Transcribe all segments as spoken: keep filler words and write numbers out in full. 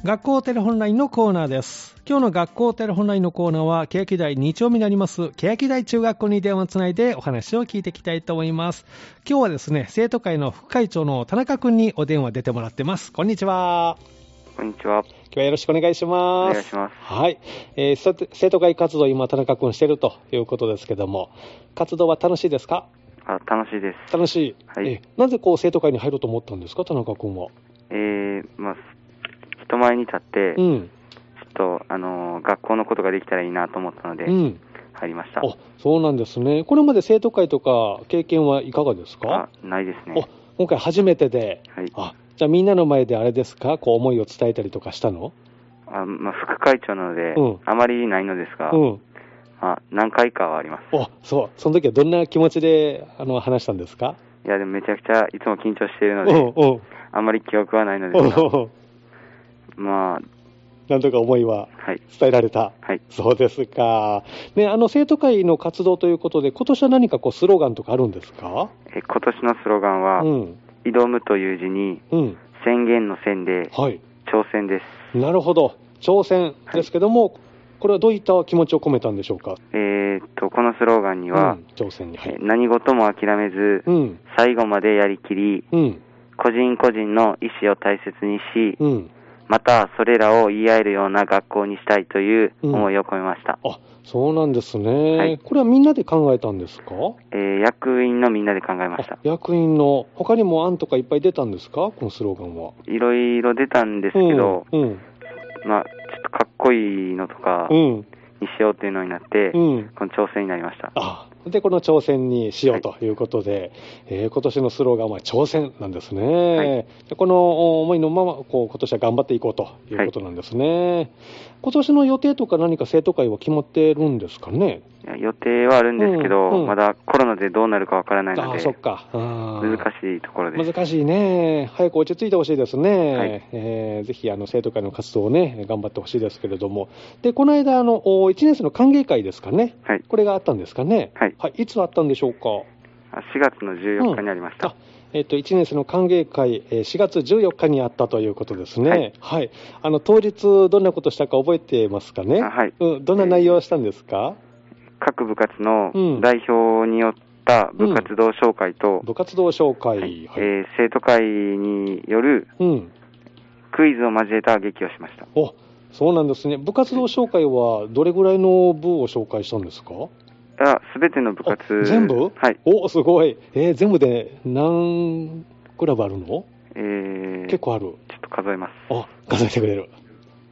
学校テレホンラインのコーナーです。今日の学校テレホンラインのコーナーは、欅台に丁目にあります欅台中学校に電話をつないでお話を聞いていきたいと思います。今日はですね、生徒会の副会長の田中くんにお電話出てもらってます。こんにちは。 こんにちは。 今日はよろしくお願いします。 お願いします。 はい。えー、生徒会活動今田中くんしてるということですけども、活動は楽しいですか？ あ、楽しいです。 楽しい。 はい。 えー、なぜこう生徒会に入ろうと思ったんですか、田中くんは？ えー、まあ人前に立って、うん、ちょっと、あのー、学校のことができたらいいなと思ったので、うん、入りました。 あ、そうなんですね。これまで生徒会とか経験はいかがですか？ あ、ないですね。 今回初めてで、はい、あ、じゃあみんなの前であれですか、こう思いを伝えたりとかしたの？ あ、まあ、副会長なので、うん、あまりないのですが、うん、まあ、何回かはあります。 お、そう。その時はどんな気持ちであの話したんですか？ いや、でもめちゃくちゃいつも緊張しているので、うんうん、あまり記憶はないのですが、うんうん、まあ、 なんとか思いは伝えられた。はいはい、そうですか。ね、あの生徒会の活動ということで、今年は何かこうスローガンとかあるんですか？ え今年のスローガンは、うん、挑むという字に、うん、宣言の宣で、はい、挑戦です。 なるほど。挑戦ですけども、はい、これはどういった気持ちを込めたんでしょうか？ えー、っと、このスローガンには、うん、 挑戦に、はい、 何事も諦めず、うん、最後までやりきり、うん、個人個人の意思を大切にし、うん、またそれらを言い合えるような学校にしたいという思いを込めました。 うん、あ、そうなんですね、はい。これはみんなで考えたんですか？ えー、役員のみんなで考えました。 役員の他にも案とかいっぱい出たんですか？このスローガンは。 いろいろ出たんですけど、うんうん、まあちょっとかっこいいのとかにしようっていうのになって、うん、この挑戦になりました。 あ、でこの挑戦にしようということで、はい、えー、今年のスローガンは挑戦なんですね。はい、でこの思いのままこう今年は頑張っていこうということなんですね。はい、今年の予定とか何か生徒会は決まってるんですかね？ いや、予定はあるんですけど、うんうん、まだコロナでどうなるかわからないので、 あ、そっか、 難しいところです。 難しいね。早く落ち着いてほしいですね。はい、えー、ぜひあの生徒会の活動をね頑張ってほしいですけれども、でこの間あのいちねん生の歓迎会ですかね、はい、これがあったんですかね。はい、はい、いつあったんでしょうか？ しがつのじゅうよっかにありました。うん、 えっと、いちねん生の歓迎会、しがつじゅうよっかにあったということですね。はい。はい、あの、当日、どんなことしたか覚えてますかね？はい。うん、どんな内容をしたんですか？ えー、各部活の代表によった部活動紹介と、うん、 部活動紹介、はい、 はい、えー、生徒会によるクイズを交えた劇をしました。 お、そうなんですね。部活動紹介はどれぐらいの部を紹介したんですか？ すべての部活。 全部？ はい。 お、すごい。えー、全部で何クラブあるの？えー、結構ある。 ちょっと数えます。 あ、数えてくれる。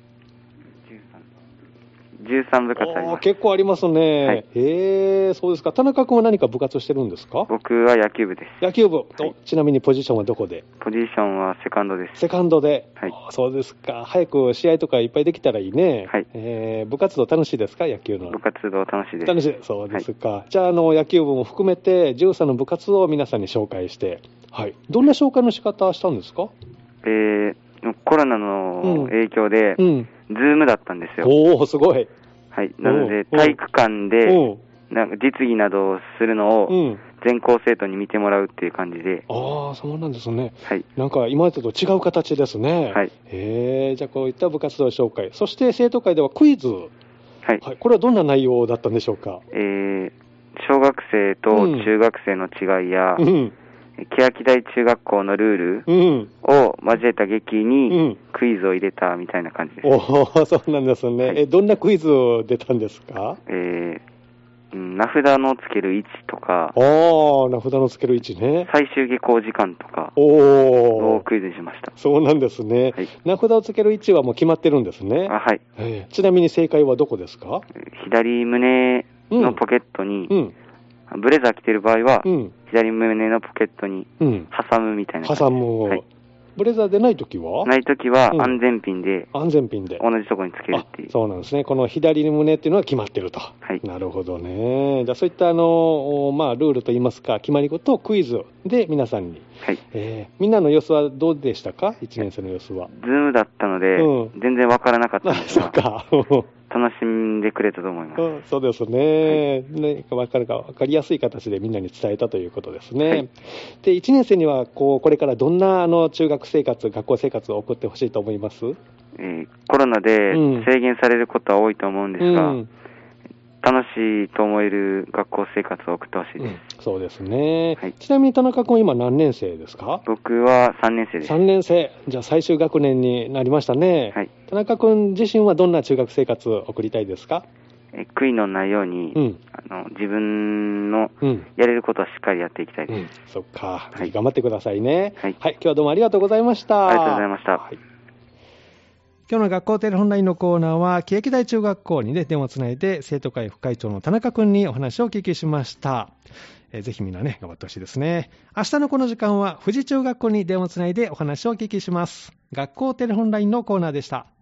じゅうさんぶかつあります。 結構ありますね。はい、へえ、そうですか。田中君は何か部活してるんですか？ 僕は野球部です。 野球部。はい、ちなみにポジションはどこで？ ポジションはセカンドです。 セカンドで。はい。そうですか。早く試合とかいっぱいできたらいいね。はい。えー、部活動楽しいですか？野球の。 部活動楽しいです。 楽しい。そうですか。はい、じゃあ、あの、野球部も含めてじゅうさんの部活を皆さんに紹介して、はい。どんな紹介の仕方したんですか？ えー、コロナの影響で、うん、ズームだったんですよ。 おー、すごい。 はい。なので、体育館で、なんか実技などをするのを、全校生徒に見てもらうっていう感じで。 ああ、そうなんですね。はい。なんか今までと違う形ですね。はい。へえ、じゃあこういった部活動紹介。そして生徒会ではクイズ。はい。はい、これはどんな内容だったんでしょうか？ えー、小学生と中学生の違いや、うん、欅台中学校のルールを交えた劇にクイズを入れたみたいな感じです。 うん、おお、そうなんですね。はい、え、どんなクイズを出たんですか？ えー、名札のつける位置とか、 ああ、名札のつける位置ね。 最終下校時間とかをクイズにしました。 そうなんですね。はい、名札をつける位置はもう決まってるんですね。 あ、はい、 えー。ちなみに正解はどこですか？ 左胸のポケットに、うんうん、ブレザー着てる場合は、うん、左胸のポケットに挟むみたいな感じ、 うん、挟む、はい、ブレザーでないときはないときは安全ピンで、 うん、安全ピンで同じところにつけるっていう。 そうなんですね。この左胸っていうのは決まってると。はい。なるほどね。じゃあそういったあの、まあ、ルールといいますか決まり事をクイズで皆さんに、はい、えー、みんなの様子はどうでしたか？いちねん生の様子は。 ズームだったので、うん、全然わからなかったんですが。 そうか。 楽しんでくれたと思います。 うん、そうですね。はい、ね、わかるか、わかりやすい形でみんなに伝えたということですね。はい、で、いちねん生には、こう、これからどんな、あの、中学生活、学校生活を送ってほしいと思います？ えー、コロナで制限されることは多いと思うんですが、うん、楽しいと思える学校生活を送ってほしいです、 うん、そうですね、はい、ちなみに田中君今何年生ですか？ 僕はさんねん生です。 さんねん生、じゃあ最終学年になりましたね、はい、田中君自身はどんな中学生活を送りたいですか？ え悔いのないように、うん、あの自分のやれることはしっかりやっていきたいです、うん、 そっか、はい、頑張ってくださいね、はいはい、今日はどうもありがとうございました。 ありがとうございました、はい。 今日の学校テレホンラインのコーナーは欅台中学校に、ね、電話をつないで生徒会副会長の田中君にお話をお聞きしました。えー、ぜひみんなね頑張ってほしいですね。明日のこの時間は富士中学校に電話をつないでお話をお聞きします。学校テレホンラインのコーナーでした。